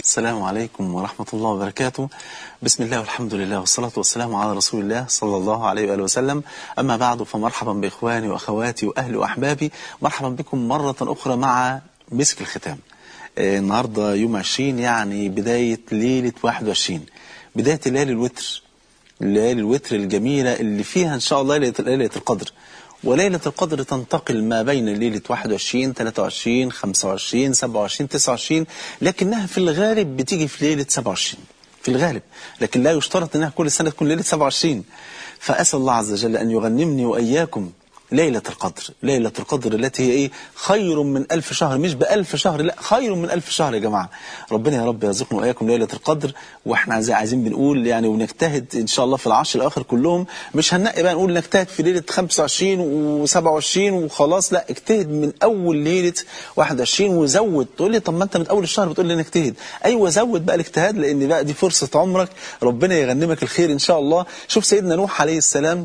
السلام عليكم ورحمة الله وبركاته. بسم الله والحمد لله والصلاة والسلام على رسول الله صلى الله عليه وآله وسلم. أما بعد، فمرحبا بإخواني وأخواتي وأهلي وأحبابي، مرحبا بكم مرة أخرى مع مسك الختام. النهاردة يوم 20، يعني بداية ليلة 21، بداية ليلة الوتر، ليلة الوتر الجميلة اللي فيها إن شاء الله ليلة القدر. وليلة القدر تنتقل ما بين ليلة 21 23 25 27 29، لكنها في الغالب بتيجي في ليلة 27 في الغالب، لكن لا يشترط أنها كل سنة تكون ليلة 27. فأسأل الله عز وجل أن يغنمني وإياكم ليلة القدر، ليلة القدر التي هي إيه؟ خير من 1000 شهر، مش ب1000 شهر، لا، خير من 1000 شهر يا جماعة. ربنا يا رب يرزقنا وإياكم ليلة القدر. وإحنا عايزين بنقول يعني ونجتهد إن شاء الله في العشر الأواخر كلهم، مش هننقي بقى نقول نجتهد في ليلة 25 و27 وخلاص، لا، اجتهد من أول ليلة 21 وزود. تقول لي طب ما أنت من أول الشهر بتقول لي نجتهد. أيوة، زود بقى الاجتهاد، لأن بقى دي فرصة عمرك، ربنا يغنمك الخير إن شاء الله. شوف سيدنا نوح عليه السلام،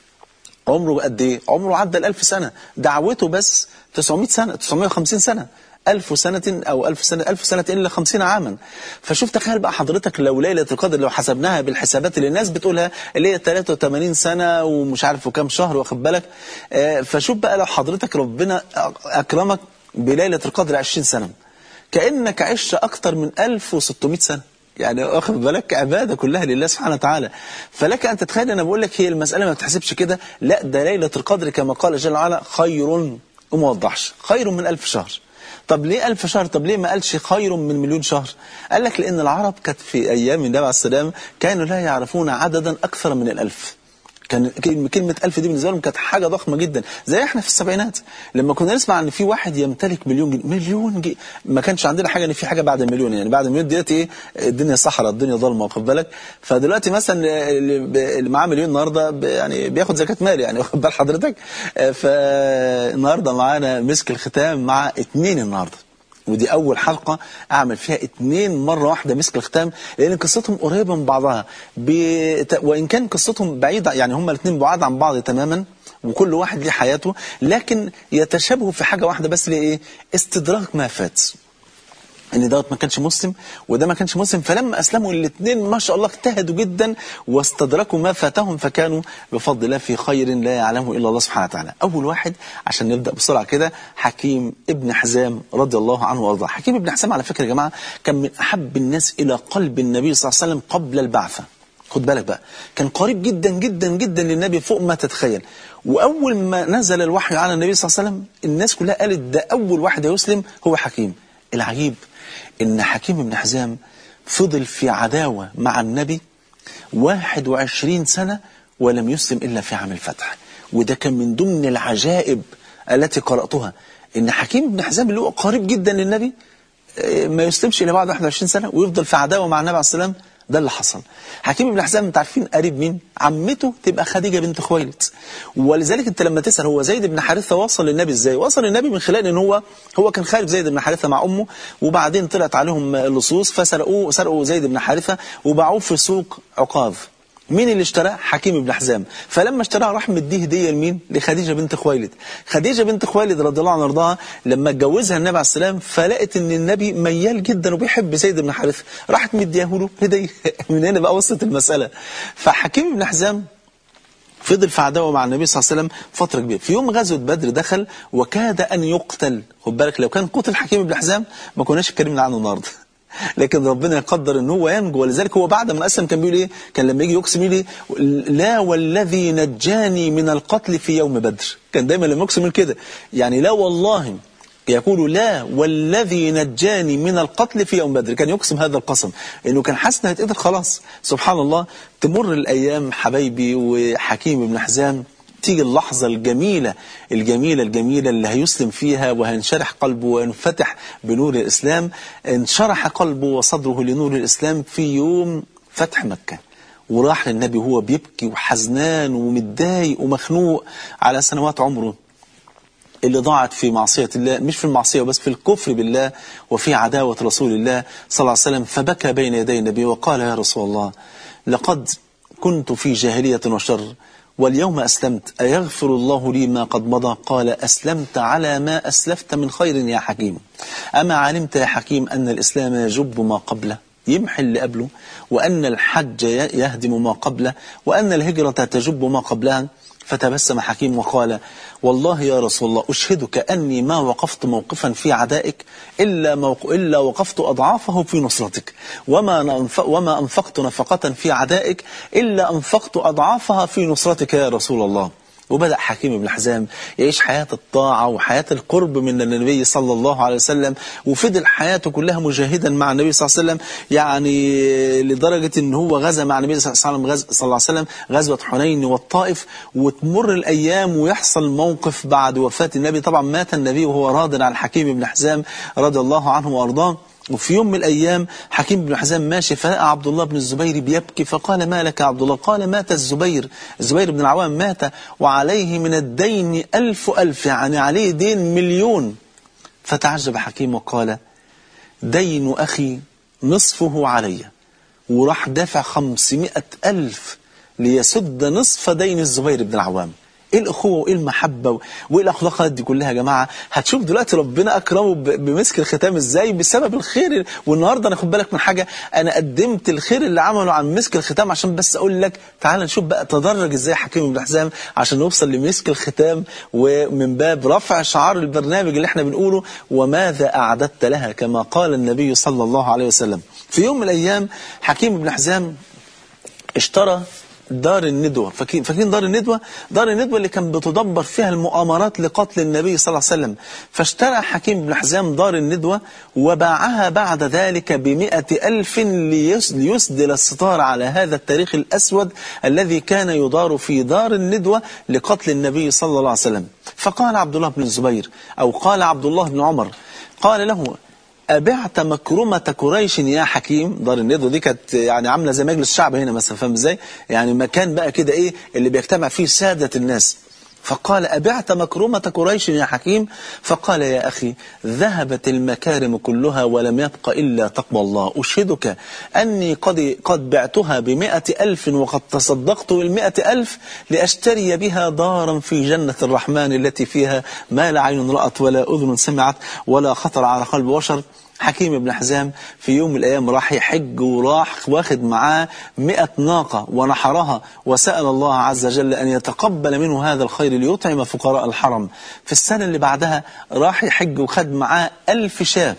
عمره قد ايه؟ عمره عدى 1000 سنة، دعوته بس 900 سنة 950 سنة، 1000 سنة أو 1000 سنة 1000 سنة إلا 50 عاما. فشوف تخيل بقى حضرتك لو ليلة القدر لو حسبناها بالحسابات اللي الناس بتقولها اللي هي 83 سنة ومش عارف وكام شهر، واخد بالك. فشوف بقى لو حضرتك ربنا أكرمك بليلة القدر 20 سنة، كأنك عشت أكتر من 1600 سنة، يعني واخد بالك، عبادة كلها لله سبحانه وتعالى. فلك أن تتخيل، أنا بقول لك هي المسألة ما بتحسبش كده، لا، ده ليلة القدر كما قال جل وعلا خير، وما وضحش خير من 1000 شهر. طب ليه 1000 شهر؟ طب ليه ما قالش خير من مليون شهر؟ قال لك لأن العرب كانت في أيام النبي عليه السلام كانوا لا يعرفون عددا أكثر من 1000. كان كلمة 1000 دي بالنسبة لهم كانت حاجة ضخمة جدا، زي احنا في السبعينات لما كنا نسمع ان في واحد يمتلك مليون جنيه. مليون جنيه ما كانش عندنا حاجة ان في حاجة بعد المليون، يعني بعد المليون ديت ايه؟ الدنيا صحراء، الدنيا ظلمة، واخد بالك. فدلوقتي مثلا اللي معاه مليون النهارده يعني بياخد زكاة مال، يعني واخد بال حضرتك. فالنهارده معانا مسك الختام مع 2 النهارده، ودي أول حلقة أعمل فيها 2 مرة واحدة مسك الختام، لأن قصتهم قريبة من بعضها وإن كان قصتهم بعيدة، يعني هما الاثنين بعاد عن بعض تماما، وكل واحد ليه حياته، لكن يتشابهوا في حاجة واحدة بس، اللي إيه؟ استدراك ما فات. ان دوت ما كانش مسلم وده ما كانش مسلم، فلما اسلموا الاثنين ما شاء الله اجتهدوا جدا واستدركوا ما فاتهم، فكانوا بفضل الله في خير لا يعلمه الا الله سبحانه وتعالى. اول واحد عشان نبدا بسرعه كده، حكيم ابن حزام رضي الله عنه وارضاه. حكيم ابن حزام على فكره يا جماعه كان من احب الناس الى قلب النبي صلى الله عليه وسلم قبل البعثه. خد بالك بقى، كان قريب جدا جدا جدا للنبي فوق ما تتخيل. واول ما نزل الوحي على النبي صلى الله عليه وسلم الناس كلها قالت ده اول واحد يسلم هو حكيم. العجيب إن حكيم بن حزام فضل في عداوة مع النبي 21 سنة ولم يسلم إلا في عام الفتح. وده كان من ضمن العجائب التي قرأتها، إن حكيم بن حزام اللي هو قريب جدا للنبي ما يسلمش إلا بعد 21 سنة ويفضل في عداوة مع النبي عليه السلام. ده اللي حصل. حكيم بن حزام انت عارفين قريب مين؟ عمته تبقى خديجة بنت خويلد. ولذلك انت لما تسأل هو زيد بن حارثة وصل للنبي ازاي؟ وصل للنبي من خلال ان هو كان خارج زيد بن حارثة مع امه، وبعدين طلعت عليهم اللصوص فسرقوا زيد بن حارثة وباعوه في سوق عكاظ. مين اللي اشتراه؟ حكيم بن حزام. فلما اشتراه راح مديه هديه لمين؟ لخديجه بنت خويلد. خديجه بنت خويلد رضي الله عنها وارضاها لما اتجوزها النبي عليه السلام فلقت ان النبي ميال جدا وبيحب زيد بن حارثه، راحت مدياه له هديه. من هنا بقى وصلت المساله. فحكيم بن حزام فضل في عداوه مع النبي صلى الله عليه وسلم فتره كبيره. في يوم غزوه بدر دخل وكاد ان يقتل. خد بالك، لو كان قتل حكيم بن حزام ما كناش اتكلمنا عنه النهارده. لكن ربنا يقدر ان هو ينجو. ولذلك هو بعد ما اسلم كان بيقول ايه؟ كان لما يجي يقسم يقول ايه؟ لا والذي نجاني من القتل في يوم بدر. كان دايما لما يقسم كده، يعني لا والله، يقول لا والذي نجاني من القتل في يوم بدر. كان يقسم هذا القسم انه كان حاسس انه هيتقتل خلاص. سبحان الله، تمر الايام حبايبي وحكيم بن حزام، تيجي اللحظة الجميلة الجميلة الجميلة اللي هيسلم فيها وهينشرح قلبه وينفتح بنور الإسلام. انشرح قلبه وصدره لنور الإسلام في يوم فتح مكة، وراح للنبي وهو بيبكي وحزنان ومتضايق ومخنوق على سنوات عمره اللي ضاعت في معصية الله، مش في المعصية بس في الكفر بالله وفي عداوة رسول الله صلى الله عليه وسلم. فبكى بين يدي النبي وقال يا رسول الله، لقد كنت في جاهلية وشر واليوم أسلمت أيغفر الله لي ما قد مضى؟ قال أسلمت على ما أسلفت من خير يا حكيم. أما علمت يا حكيم أن الإسلام يجب ما قبله، يمحي اللي قبله، وأن الحج يهدم ما قبله، وأن الهجرة تجب ما قبلها؟ فتبسم حكيم وقال والله يا رسول الله أشهدك أني ما وقفت موقفا في عدائك إلا وقفت أضعافه في نصرتك، وما أنفقت نفقة في عدائك إلا أنفقت أضعافها في نصرتك يا رسول الله. وبدأ حكيم بن حزام يعيش حياة الطاعة وحياة القرب من النبي صلى الله عليه وسلم، وفضل حياته كلها مجاهدا مع النبي صلى الله عليه وسلم، يعني لدرجة ان هو غزا مع النبي صلى الله عليه وسلم غزوة حنين والطائف. وتمر الأيام ويحصل موقف بعد وفاة النبي، طبعا مات النبي وهو راض عن حكيم بن حزام رضي الله عنه وأرضاه. وفي يوم من الأيام حكيم بن حزام ماشي فلقى عبد الله بن الزبير بيبكي، فقال ما لك يا عبد الله؟ قال مات الزبير بن العوام مات وعليه من الدين 1000 يعني عليه دين 1,000,000. فتعجب حكيم وقال دين أخي نصفه علي، وراح دافع 500,000 ليسد نصف دين الزبير بن العوام. ايه الاخوه وايه المحبه وايه الاخلاقات دي كلها يا جماعه؟ هتشوف دلوقتي ربنا اكرمه بمسك الختام ازاي بسبب الخير. والنهارده انا خد بالك من حاجه، انا قدمت الخير اللي عمله عن مسك الختام عشان بس اقول لك تعال نشوف بقى تدرج ازاي حكيم بن حزام عشان نوصل لمسك الختام، ومن باب رفع شعار البرنامج اللي احنا بنقوله وماذا اعددت لها كما قال النبي صلى الله عليه وسلم. في يوم من الايام حكيم بن حزام اشترى دار الندوة. فاكرين دار الندوة؟ دار الندوة اللي كان بتدبر فيها المؤامرات لقتل النبي صلى الله عليه وسلم. فاشترى حكيم بن حزام دار الندوة وباعها بعد ذلك ب100,000 ليسدل الستار على هذا التاريخ الأسود الذي كان يدار في دار الندوة لقتل النبي صلى الله عليه وسلم. فقال عبد الله بن الزبير أو قال عبد الله بن عمر قال له أبعت مكرمة قريش يا حكيم؟ دار الندوة دي كانت يعني عاملة زي مجلس الشعب هنا مثلا، فاهم ازاي؟ يعني مكان بقى كده ايه اللي بيجتمع فيه سادة الناس. فقال أبعت مكرمة قريش يا حكيم؟ فقال يا أخي ذهبت المكارم كلها ولم يبق إلا تقوى الله. أشهدك أني قد بعتها ب100,000 وقد تصدقت بال100,000 لأشتري بها دارا في جنة الرحمن التي فيها ما لا عين رأت ولا أذن سمعت ولا خطر على قلب بشر. حكيم بن حزام في يوم من الأيام راح يحج وراح واخد معاه 100 ناقة ونحرها، وسأل الله عز وجل أن يتقبل منه هذا الخير ليطعم فقراء الحرم. في السنة اللي بعدها راح يحج وخد معاه 1000 شاة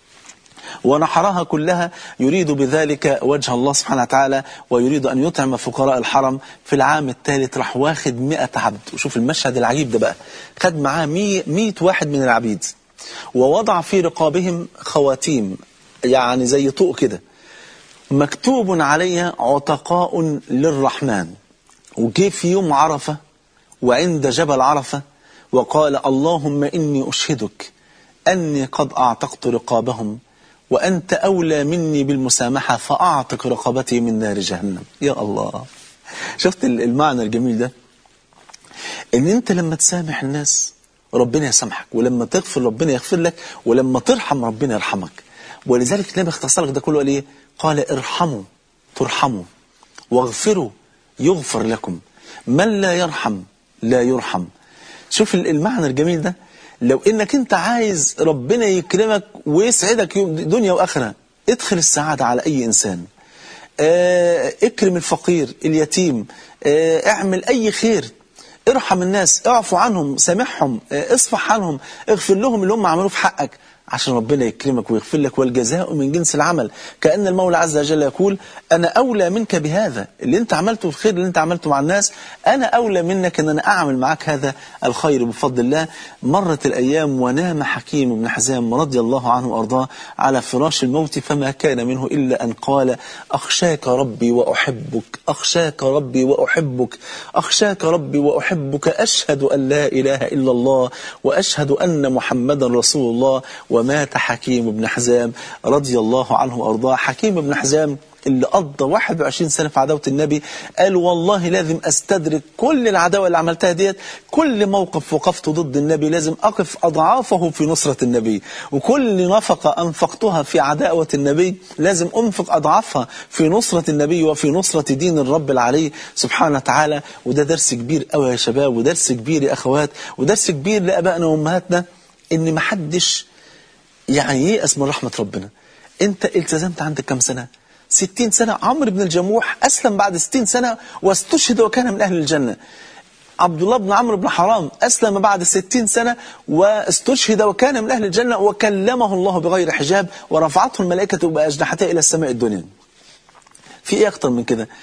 ونحرها كلها يريد بذلك وجه الله سبحانه وتعالى ويريد أن يطعم فقراء الحرم. في العام الثالث راح واخد 100 عبد. وشوف المشهد العجيب ده بقى، خد معاه 100 واحد من العبيد ووضع في رقابهم خواتيم يعني زي طوق كده مكتوب عليها عتقاء للرحمن. وجي في يوم عرفة وعند جبل عرفة وقال اللهم إني أشهدك أني قد أعتقت رقابهم وأنت أولى مني بالمسامحة فأعتق رقبتي من نار جهنم. يا الله، شفت المعنى الجميل ده؟ إن أنت لما تسامح الناس ربنا يسامحك، ولما تغفر ربنا يغفر لك، ولما ترحم ربنا يرحمك. ولذلك النبي اختصر لك ده كله قال ايه؟ قال ارحموا ترحموا واغفروا يغفر لكم، من لا يرحم لا يرحم. شوف المعنى الجميل ده. لو انك انت عايز ربنا يكرمك ويسعدك دنيا واخره، ادخل السعادة على اي انسان، اكرم الفقير اليتيم، اعمل اي خير، ارحم الناس، اعفو عنهم، سامحهم، اصفح عنهم، اغفر لهم اللي هم عملوه في حقك عشان ربنا يكرمك ويغفر لك. والجزاء من جنس العمل. كأن المولى عز وجل يقول أنا أولى منك بهذا اللي أنت عملته، الخير اللي أنت عملته مع الناس، أنا أولى منك أن أنا أعمل معك هذا الخير بفضل الله. مرت الأيام ونام حكيم بن حزام رضي الله عنه وأرضاه على فراش الموت، فما كان منه إلا أن قال أخشاك ربي وأحبك، أخشاك ربي وأحبك، أخشاك ربي وأحبك، أشهد أن لا إله إلا الله وأشهد أن محمدا رسول الله ومات حكيم بن حزام رضي الله عنه وأرضاه. حكيم بن حزام اللي قضى 21 سنة في عداوة النبي، قال والله لازم أستدرك كل العداوة اللي عملتها ديت، كل موقف وقفته ضد النبي لازم أقف أضعافه في نصرة النبي، وكل نفقة أنفقتها في عداوة النبي لازم أنفق أضعافها في نصرة النبي وفي نصرة دين الرب العلي سبحانه وتعالى. وده درس كبير قوي يا شباب، ودرس كبير يا أخوات، ودرس كبير لأبائنا وأمهاتنا، إن محدش يعني ييأس من رحمة ربنا. أنت التزمت عندك كم سنة؟ 60 سنة. عمرو بن الجموح أسلم بعد 60 سنة واستشهد وكان من أهل الجنة. عبد الله بن عمرو بن حرام أسلم بعد 60 سنة واستشهد وكان من أهل الجنة، وكلمه الله بغير حجاب ورفعته الملائكة بأجنحتها إلى السماء الدنيا. في إيه أكتر من كده؟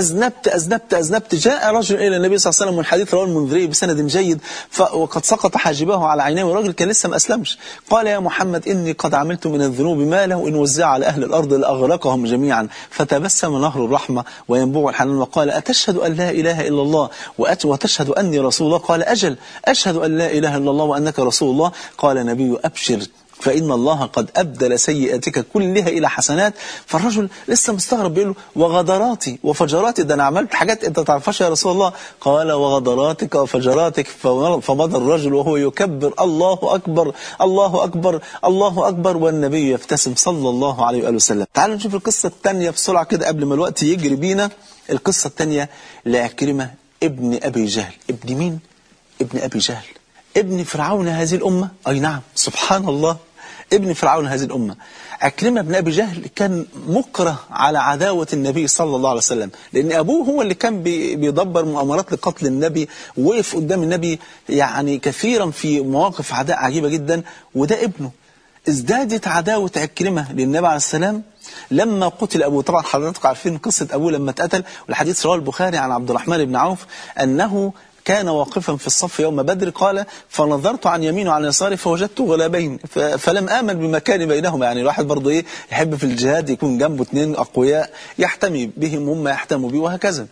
أذنبت جاء رجل إلى النبي صلى الله عليه وسلم، والحديث رواه المنذري بسند جيد، وقد سقط حاجبه على عينيه، والراجل كان لسه ما أسلمش. قال يا محمد إني قد عملت من الذنوب ما له إن وزع على أهل الأرض لأغرقهم جميعا. فتبسم نهر الرحمة وينبوع الحنان وقال أتشهد أن لا إله إلا الله وتشهد أني رسول الله؟ قال أجل أشهد أن لا إله إلا الله وأنك رسول الله. قال النبي أبشر فإن الله قد أبدل سيئاتك كلها إلى حسنات. فالرجل لسه مستغرب، بيقول له وغدراتي وفجراتي، ده أنا عملت حاجات أنت تعرفش يا رسول الله. قال وغدراتك وفجراتك. فمضى الرجل وهو يكبر الله أكبر الله أكبر الله أكبر، والنبي يبتسم صلى الله عليه وآله وسلم. تعالوا نشوف القصة الثانية بسرعة كده قبل ما الوقت يجري بينا. القصة الثانية لعكرمة ابن أبي جهل. ابن مين؟ ابن أبي جهل، ابن فرعون هذه الأمة. أي نعم، سبحان الله، ابن فرعون هذه الأمة. عكرمة بن أبي جهل كان مكره على عداوة النبي صلى الله عليه وسلم، لأن أبوه هو اللي كان بيدبر مؤامرات لقتل النبي، ووقف قدام النبي يعني كثيرا في مواقف عداء عجيبة جدا. وده ابنه. ازدادت عداوة عكرمة للنبي عليه السلام لما قتل أبوه. طبعا حضراتكم عارفين قصة أبوه لما اتقتل، والحديث رواه البخاري عن عبد الرحمن بن عوف أنه كان واقفا في الصف يوم بدر. قال فنظرت عن يمين وعن يساري فوجدت غلابين فلم آمن بمكان بينهما. يعني الواحد برضه إيه يحب في الجهاد يكون جنبه اثنين أقوياء يحتمي بهم هم يحتموا به، وهكذا.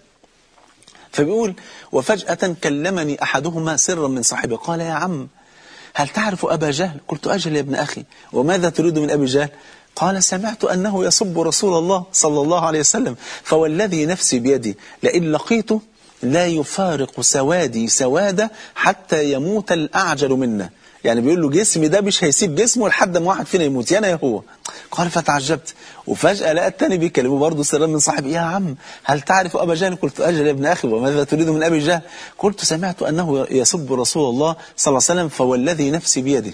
فبيقول وفجأة كلمني أحدهما سرا من صاحبه. قال يا عم هل تعرف أبا جهل؟ قلت أجل يا ابن أخي. وماذا تريد من أبي جهل؟ قال سمعت أنه يسب رسول الله صلى الله عليه وسلم، فوالذي نفسي بيدي لئن لقيته لا يفارق سوادي سوادة حتى يموت الأعجل منا. يعني بيقول له جسمي ده مش هيسيب جسمه لحد ما واحد فينا يموت، يا أنا يا هو. قال فتعجبت، وفجأة لقى التاني بيكلمه برضه سلام من صاحبي. يا عم هل تعرف أبا جهل؟ قلت أجل يا ابن أخي. وماذا تريد من أبي جهل؟ قلت سمعت أنه يسب رسول الله صلى الله عليه وسلم، فوالذي نفسي بيده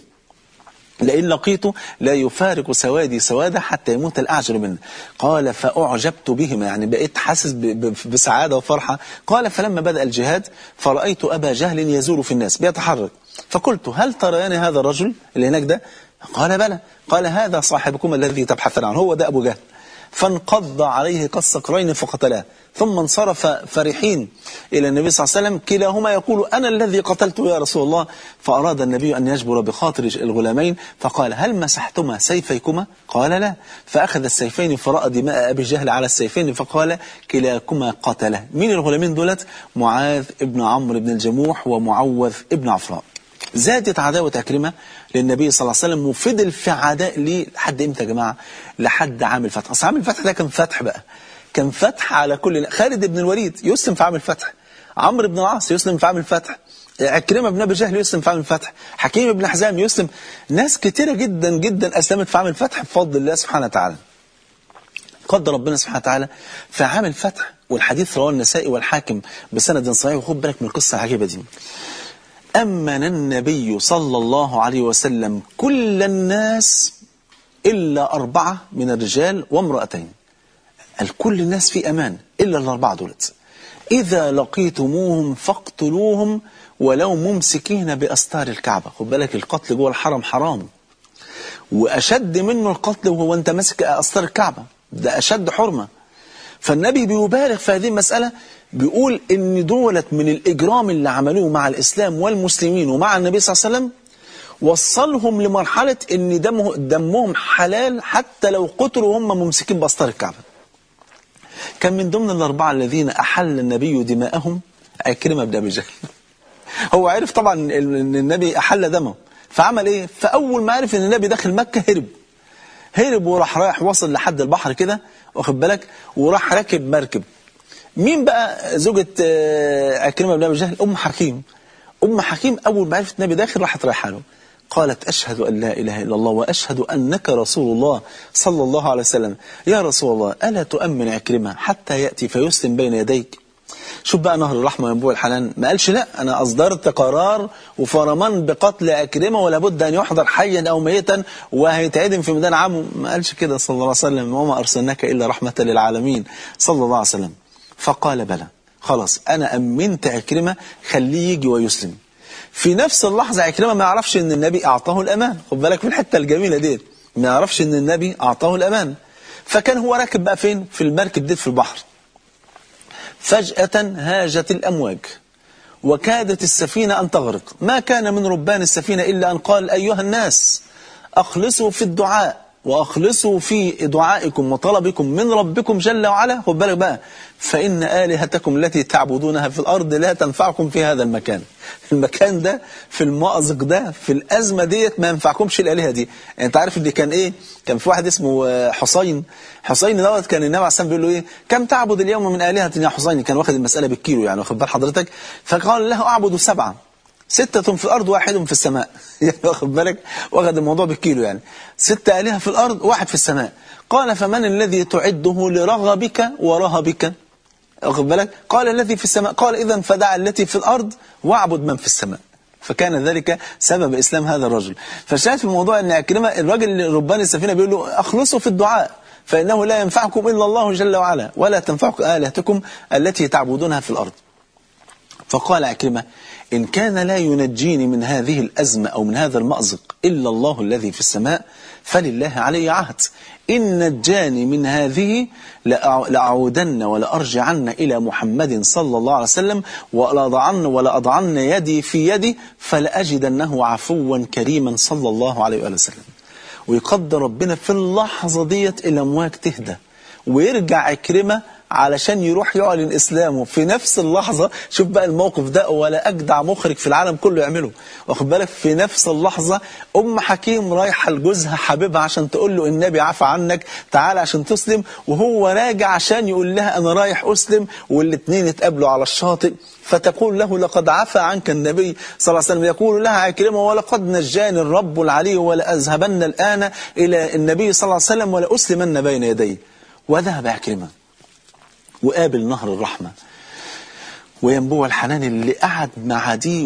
لئن لقيته لا يفارق سوادي سوادة حتى يموت الأعجل منه. قال فأعجبت بهما، يعني بقيت حاسس بسعادة وفرحة. قال فلما بدأ الجهاد فرأيت أبا جهل يزور في الناس بيتحرك، فقلت هل تريان هذا الرجل اللي هناك ده؟ قال بلى. قال هذا صاحبكم الذي تبحثون عنه، هو ده أبو جهل. فانقض عليه كالصقرين فقتلاه، ثم انصرف فرحين إلى النبي صلى الله عليه وسلم، كلاهما يقول أنا الذي قتلته يا رسول الله. فأراد النبي أن يجبر بخاطر الغلامين فقال هل مسحتما سيفيكما؟ قال لا. فأخذ السيفين فرأى دماء أبي جهل على السيفين فقال كلاكما قتله. مين الغلامين دولت؟ معاذ ابن عمرو بن الجموح ومعوذ ابن عفراء. زادت عداوة عكرمة للنبي صلى الله عليه وسلم، وفضل في عداء ليه لحد امتى يا جماعة؟ لحد عام الفتح. أصل عام الفتح ده كان فتح بقى، كان فتح على كل. خالد بن الوليد يسلم في عام الفتح، عمرو بن العاص يسلم في عام الفتح، عكرمة بن أبي جهل يسلم في عام الفتح، حكيم بن حزام يسلم. ناس كتيرة جدا جدا أسلمت في عام الفتح بفضل الله سبحانه وتعالى. قدر ربنا سبحانه وتعالى في عام الفتح، والحديث رواه النسائي والحاكم بسند صحيح. وخد بالك من القصة العجيبة دي. أمن النبي صلى الله عليه وسلم كل الناس إلا 4 من الرجال وامرأتين. الكل الناس في أمان إلا ال4 دولت. إذا لقيتموهم فاقتلوهم ولو ممسكين بأستار الكعبة. خد بالك القتل جوه الحرم حرام، وأشد منه القتل وهو أنت ماسك أستار الكعبة، ده أشد حرمة. فالنبي بيبالغ في هذه المسألة، بيقول إن دولت من الإجرام اللي عملوه مع الإسلام والمسلمين ومع النبي صلى الله عليه وسلم وصلهم لمرحلة إن دمهم حلال حتى لو قتلوا هم ممسكين بأستار الكعبة. كان من ضمن ال4 الذين أحل النبي دماءهم عكرمة بن أبي جهل. هو عرف طبعا إن النبي أحل دمه، فعمل ايه؟ فاول ما عرف ان النبي داخل مكة هرب وراح رايح وصل لحد البحر كده، واخد بالك، وراح راكب مركب. مين بقى زوجة عكرمة بن ابي جهل؟ ام حكيم. ام حكيم اول ما عرفت النبي داخل راحت رايحه له، قالت أشهد أن لا إله إلا الله وأشهد أنك رسول الله صلى الله عليه وسلم. يا رسول الله ألا تؤمن عكرمة حتى يأتي فيسلم بين يديك؟ شوف بقى نهر الرحمة وينبوع الحنان، ما قالش لا أنا أصدرت قرار وفرمان بقتل عكرمة ولا بد أن يحضر حيا أو ميتا وهيتعدم في ميدان عامه، ما قالش كده صلى الله عليه وسلم، وما أرسلناك إلا رحمة للعالمين صلى الله عليه وسلم. فقال بلى خلاص أنا أمنت عكرمة، خليه يجي ويسلم. في نفس اللحظة عكرمة ما يعرفش ان النبي اعطاه الامان، خد بالك من الحتة الجميلة دي، ما يعرفش ان النبي اعطاه الامان. فكان هو راكب بقى فين؟ في المركب دي في البحر. فجأة هاجت الامواج وكادت السفينة ان تغرق، ما كان من ربان السفينة الا ان قال ايها الناس اخلصوا في الدعاء واخلصوا في دعائكم وطلبكم من ربكم جل وعلا، خد بالك بقى، فإن آلهتكم التي تعبدونها في الأرض لا تنفعكم في هذا المكان. المكان ده في المأزق ده في الأزمة ديت ما ينفعكمش الآلهة دي. يعني أنت عارف اللي كان إيه؟ كان في واحد اسمه حسين دوت، كان النبي عليه السلام بيقول له إيه؟ كم تعبد اليوم من آلهة يا حسين؟ كان واخد المسألة بالكيلو يعني، واخد بال حضرتك؟ فقال له أعبد 7، 6 في الأرض 1 في السماء. يعني واخد بالك، واخد الموضوع بالكيلو يعني، 6 آلهة في الأرض 1 في السماء. قال فمن الذي تعده لرغبك ورهبك؟ واخد بالك؟ قال الذي في السماء. قال إذن فدع التي في الأرض واعبد من في السماء. فكان ذلك سبب إسلام هذا الرجل. فشاهد في الموضوع أن عكرمة الراجل اللي ربان السفينة بيقول له أخلصوا في الدعاء فإنه لا ينفعكم إلا الله جل وعلا ولا تنفعكم آلهتكم التي تعبدونها في الأرض. فقال عكرمة إن كان لا ينجيني من هذه الأزمة أو من هذا المأزق إلا الله الذي في السماء فلله علي عهد، إن نجاني من هذه لأعودن ولأرجعن إلى محمد صلى الله عليه وسلم ولأضعن يدي في يدي فلأجدنه عفوا كريما صلى الله عليه وسلم. ويقدر ربنا في اللحظة ديت الأمواج تهدى ويرجع عكرمة علشان يروح يعلن إسلامه في نفس اللحظة. شوف بقى الموقف ده ولا أجدع مخرج في العالم كله يعمله، واخد بالك؟ في نفس اللحظة أم حكيم رايحة لجوزها حبيبها عشان تقول له النبي عفى عنك تعال عشان تسلم، وهو راجع عشان يقول لها أنا رايح أسلم، والاثنين اتقابلوا على الشاطئ. فتقول له لقد عفى عنك النبي صلى الله عليه وسلم. يقول لها عكرمة ولقد نجاني الرب العلي ولأذهبن الآن إلى النبي صلى الله عليه وسلم ولأسلمن بين يديه. وذهب عكرمة وقابل نهر الرحمة وينبوع الحنان اللي قعد مع دي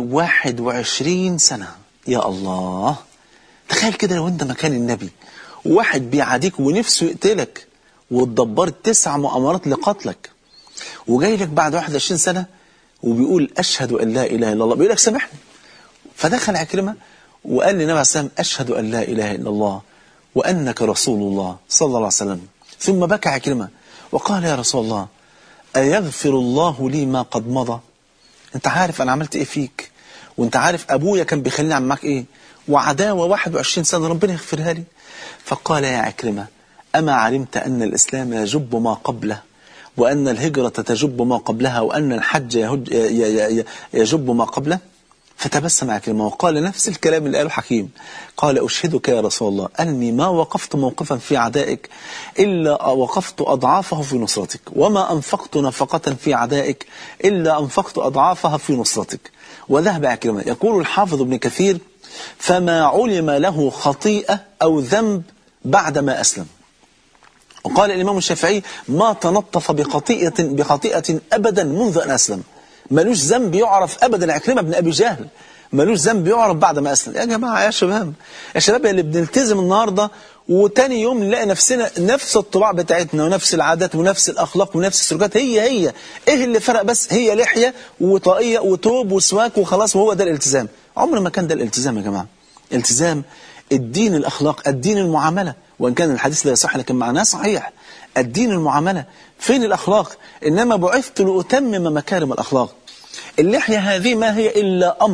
21 سنة. يا الله، تخيل كده لو انت مكان النبي وواحد بيعاديك ونفسه يقتلك وتدبرت 9 مؤامرات لقتلك وجاي لك بعد 21 سنة وبيقول أشهد أن لا إله إلا الله، بيقول لك سامحني. فدخل عكرمة وقال للنبي عليه السلام أشهد أن لا إله إلا الله وأنك رسول الله صلى الله عليه وسلم. ثم بكى عكرمة وقال يا رسول الله أيغفر الله لي ما قد مضى؟ انت عارف أنا عملت إيه فيك، وانت عارف أبويا كان بيخليني أعمل معاك إيه، وعداوة 21 سنة ربنا يغفرها لي. فقال يا عكرمة أما علمت أن الإسلام يجب ما قبله وأن الهجرة تجب ما قبلها وأن الحج يجب ما قبله؟ فتبسم عكرمة وقال نفس الكلام اللي قاله حكيم، قال أشهدك يا رسول الله أني ما وقفت موقفا في عدائك إلا وقفت أضعافه في نصرتك، وما أنفقت نفقة في عدائك إلا أنفقت أضعافها في نصرتك. وذهب عكرمة. يقول الحافظ ابن كثير فما علم له خطيئة أو ذنب بعدما أسلم. وقال الإمام الشافعي ما تنطف بخطيئة أبدا منذ أن أسلم. ملوش ذنب يعرف أبدا عكرمة بن أبي جهل، ملوش ذنب يعرف بعد ما أسلم. يا جماعة يا شباب اللي بنلتزم النهاردة وتاني يوم نلاقي نفسنا نفس الطباع بتاعتنا ونفس العادات ونفس الأخلاق ونفس السلوكات هي إيه اللي فرق؟ بس هي لحية وطاقية وتوب وسواك وخلاص، وهو ده الالتزام. عمر ما كان ده الالتزام يا جماعة. التزام الدين، الأخلاق، الدين المعاملة، وإن كان الحديث لا يصح لكن معناه صحيح. الدين المعاملة، فين الأخلاق؟ إنما بعثت لأتمم مكارم الأخلاق. اللحية هذه ما هي إلا أمر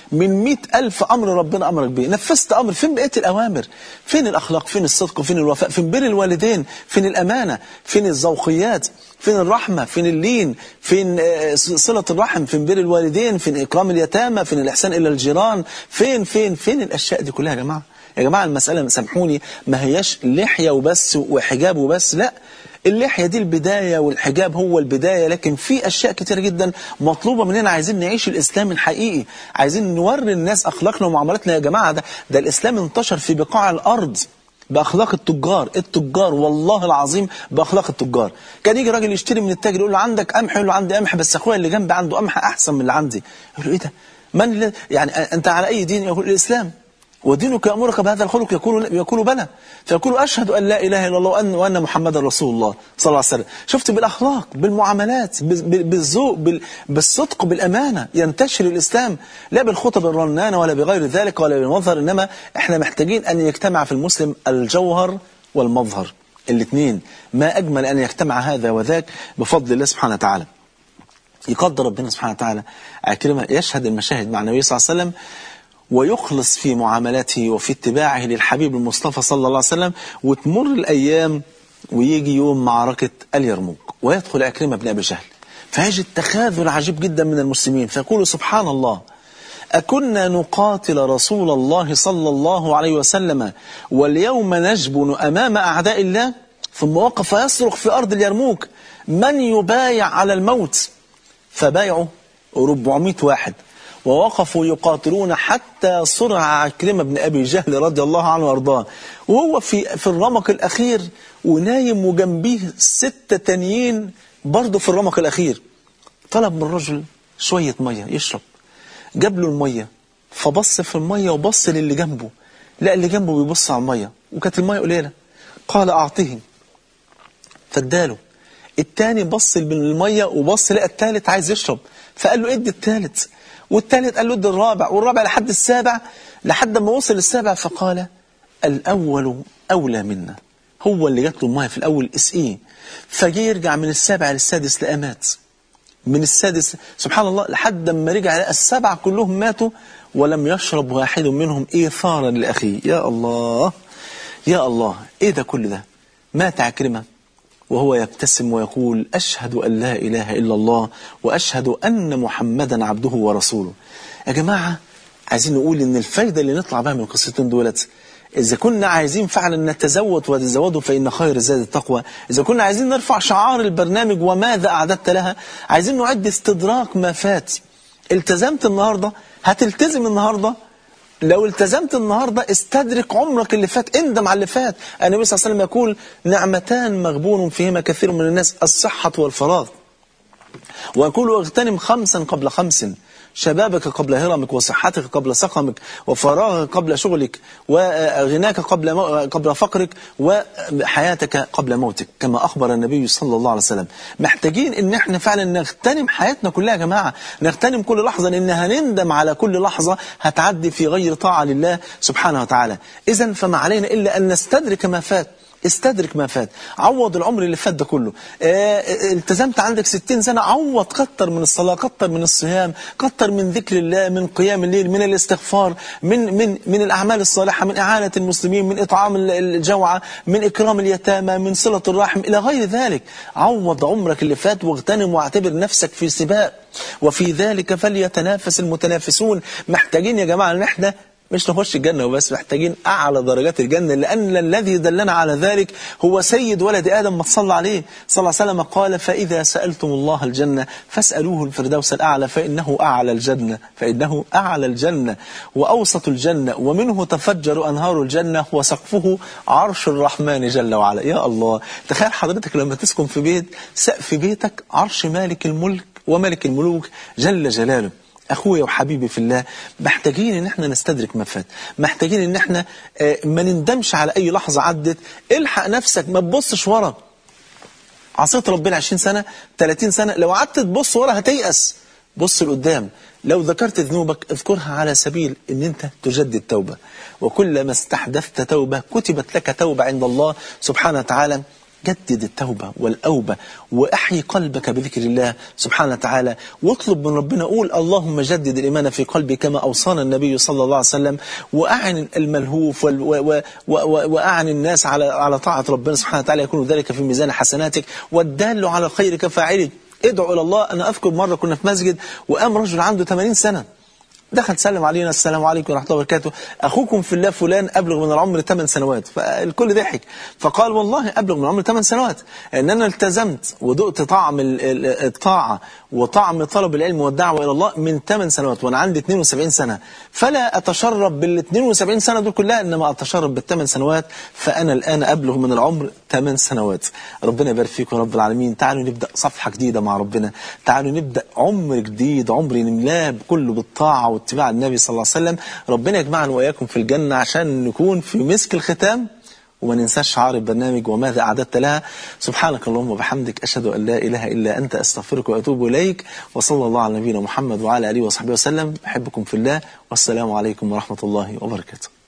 من 100,000 أمر ربنا أمرك به، نفذت أمر، فين بقية الأوامر؟ فين الأخلاق؟ فين الصدق؟ فين الوفاء؟ فين بر الوالدين؟ فين الأمانة؟ فين الذوقيات؟ فين الرحمة؟ فين اللين؟ فين صلة الرحم؟ فين بر الوالدين؟ فين إكرام اليتامى؟ فين الإحسان إلى الجيران؟ فين الأشياء دي كلها يا جماعة؟ يا جماعة المسألة سامحوني ما هياش لحية وبس وحجاب وبس، لا، اللحية دي البداية والحجاب هو البداية، لكن في أشياء كتير جدا مطلوبة مننا. عايزين نعيش الإسلام الحقيقي، عايزين نوري الناس أخلاقنا ومعاملاتنا. يا جماعة ده الإسلام انتشر في بقاع الأرض بأخلاق التجار والله العظيم بأخلاق التجار. كان يجي راجل يشتري من التاجر يقول له عندك قمح؟ يقول له عندي قمح بس أخويا اللي جنبي عنده قمح أحسن من اللي عندي. يقول له إيه ده؟ من يعني أنت على أي دين؟ يقول الإسلام. ودينك يأمرك بهذا الخلق؟ يقول بلى. فيقول أشهد أن لا إله إلا الله وأن محمدا رسول الله صلى الله عليه وسلم. شفت؟ بالأخلاق، بالمعاملات، بالذوق، بالصدق، بالأمانة ينتشر الإسلام، لا بالخطب الرنانة ولا بغير ذلك ولا بالمظهر. إنما إحنا محتاجين أن يجتمع في المسلم الجوهر والمظهر الاثنين. ما أجمل أن يجتمع هذا وذاك بفضل الله سبحانه وتعالى. يقدر ربنا سبحانه وتعالى عكرمة يشهد المشاهد مع النبي صلى الله عليه وسلم ويخلص في معاملته وفي اتباعه للحبيب المصطفى صلى الله عليه وسلم، وتمر الأيام ويجي يوم معركة اليرموك ويدخل عكرمة بن أبي جهل، فيجد تخاذل عجيب جدا من المسلمين، فيقول سبحان الله، أكنا نقاتل رسول الله صلى الله عليه وسلم واليوم نجبن أمام أعداء الله؟ ثم وقف يصرخ في أرض اليرموك من يبايع على الموت؟ فبايعوا 400 واحد ووقفوا يقاتلون حتى صرع عكرمة بن أبي جهل رضي الله عنه وارضاه، وهو في الرمق الأخير ونايم وجنبيه 6 تانيين برضه في الرمق الأخير. طلب من الرجل شوية مية يشرب، جاب له المية، فبص في المية وبص للي جنبه، لا اللي جنبه بيبص على المية وكانت المية قليلة، قال أعطيه، فاداله. التاني بص بالمية وبص لقى التالت عايز يشرب، فقال له ادي التالت، والتالت قال له ادي الرابع، والرابع لحد السابع، لحد ما وصل السابع فقال الأول أولى منا، هو اللي جات له المية في الأول اسقيه. فجي يرجع من السابع للسادس لأمات، من السادس سبحان الله لحد ما رجع لقى السبعة كلهم ماتوا ولم يشرب واحد منهم إيثارا لأخيه. يا الله يا الله، إيه ده كل ده؟ مات عكرمة وهو يبتسم ويقول أشهد أن لا إله إلا الله وأشهد أن محمدا عبده ورسوله. يا جماعة عايزين نقول إن الفايدة اللي نطلع بها من القصتين دولت، إذا كنا عايزين فعلا نتزود وتزودوا فإن خير الزاد التقوى، إذا كنا عايزين نرفع شعار البرنامج وماذا أعددت لها، عايزين نعد استدراك ما فات. التزمت النهاردة هتلتزم النهاردة، لو التزمت النهاردة استدرك عمرك اللي فات، اندم على اللي فات. النبي صلى الله عليه وسلم يقول نعمتان مغبون فيهما كثير من الناس، الصحة والفراغ، ويقول اغتنم 5 قبل 5، شبابك قبل هرمك، وصحتك قبل سقمك، وفراغك قبل شغلك، وغناك قبل فقرك، وحياتك قبل موتك، كما أخبر النبي صلى الله عليه وسلم. محتاجين ان احنا فعلا نغتنم حياتنا كلها يا جماعة، نغتنم كل لحظة، لان هنندم على كل لحظة هتعدي في غير طاعة لله سبحانه وتعالى. إذن فما علينا إلا أن نستدرك ما فات، استدرك ما فات، عوض العمر اللي فات ده كله. التزمت عندك 60 سنة، عوض، كتر من الصلاة، كتر من الصيام، كتر من ذكر الله، من قيام الليل، من الاستغفار، من الأعمال الصالحة، من إعانة المسلمين، من إطعام الجوعى، من إكرام اليتامى، من صلة الرحم إلى غير ذلك. عوض عمرك اللي فات واغتنم واعتبر نفسك في سباق، وفي ذلك فليتنافس المتنافسون. محتاجين يا جماعة ان احنا مش نخش الجنة وبس، محتاجين أعلى درجات الجنة، لأن الذي دلنا على ذلك هو سيد ولد آدم، ما تصلى عليه صلى الله عليه وسلم، قال فإذا سألتم الله الجنة فاسألوه الفردوس الأعلى فإنه أعلى الجنة، فإنه أعلى الجنة وأوسط الجنة، ومنه تفجر أنهار الجنة وسقفه عرش الرحمن جل وعلا. يا الله، تخيل حضرتك لما تسكن في بيت سقف بيتك عرش مالك الملك وملك الملوك جل جلاله. أخويا وحبيبي في الله، محتاجين ان احنا نستدرك ما فات، محتاجين ان احنا ما نندمش على اي لحظة عدت. الحق نفسك، ما تبصش ورا. عصيت ربنا 20 سنة 30 سنة، لو قعدت تبص ورا هتيأس. بص لقدام، لو ذكرت ذنوبك اذكرها على سبيل ان انت تجدد توبة، وكلما استحدثت توبة كتبت لك توبة عند الله سبحانه وتعالى. جدد التوبة والأوبة، وأحيي قلبك بذكر الله سبحانه وتعالى، واطلب من ربنا، قول اللهم جدد الإيمان في قلبي كما أوصانا النبي صلى الله عليه وسلم، وأعن الملهوف وأعن الناس على طاعة ربنا سبحانه وتعالى، يكون ذلك في ميزان حسناتك، والدال على الخير كفاعله. ادعو إلى الله. أنا أذكر مرة كنا في مسجد وقام رجل عنده 80 سنة دخل سلم علينا، السلام عليكم ورحمة الله وبركاته، أخوكم في الله فلان أبلغ من العمر 8 سنوات. فالكل ضحك، فقال والله أبلغ من العمر 8 سنوات، إن أنا التزمت ودقت طعم الطاعة وطعم طلب العلم والدعوة إلى الله من 8 سنوات وأنا عندي 72 سنة، فلا أتشرب بال 72 سنة دول كلها، إنما أتشرب بال8 سنوات، فأنا الآن أبلغ من العمر 8 سنوات. ربنا يبارك فيكم يا رب العالمين. تعالوا نبدأ صفحة جديدة مع ربنا، تعالوا نبدأ عمر جديد، عمر نملاه كله بالطاعة واتباع النبي صلى الله عليه وسلم. ربنا يجمعنا وإياكم في الجنة عشان نكون في مسك الختام، وما ننساش شعار البرنامج وماذا أعددت لها. سبحانك اللهم وبحمدك، أشهد أن لا إله إلا أنت، أستغفرك وأتوب إليك، وصلى الله على نبينا محمد وعلى آله وصحبه وسلم. أحبكم في الله، والسلام عليكم ورحمة الله وبركاته.